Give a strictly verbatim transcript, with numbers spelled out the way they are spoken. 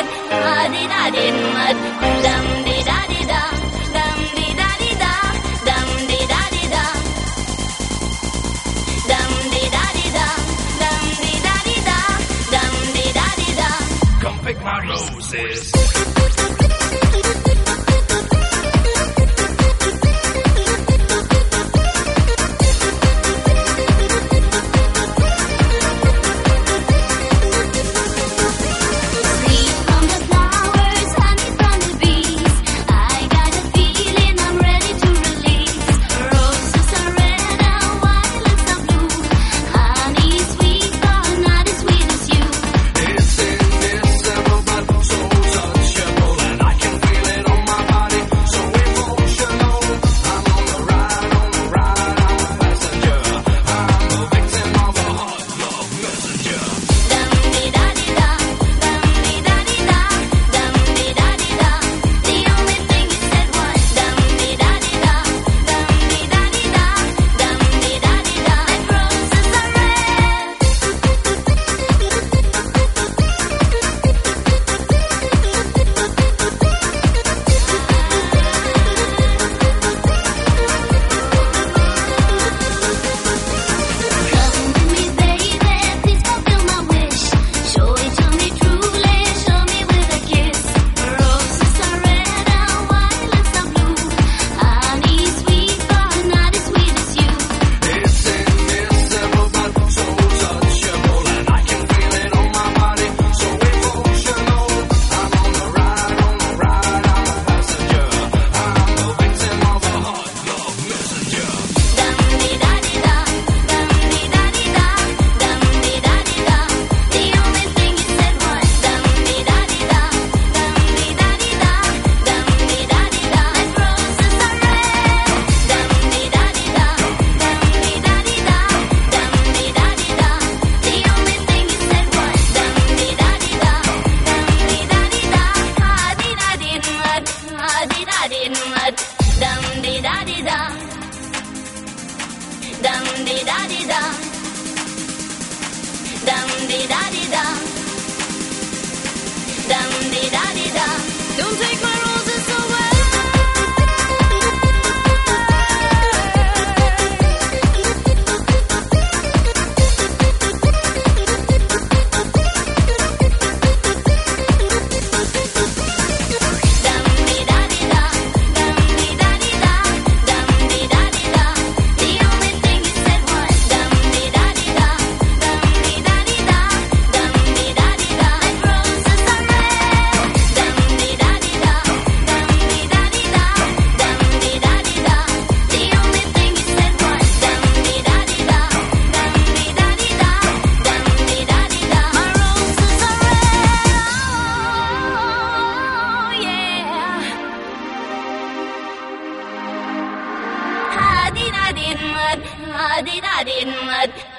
mud, ah di da din mud, dum di da di da, dum di da di da, dum di da di da, dum di da di da, dum di da di da, dum di da di da. Come pick my roses. Dum di da di da, dum di da di da, dum di da di da, dum di da di da. Don't take my roses away. Ah di da din mud, ah di da din mud.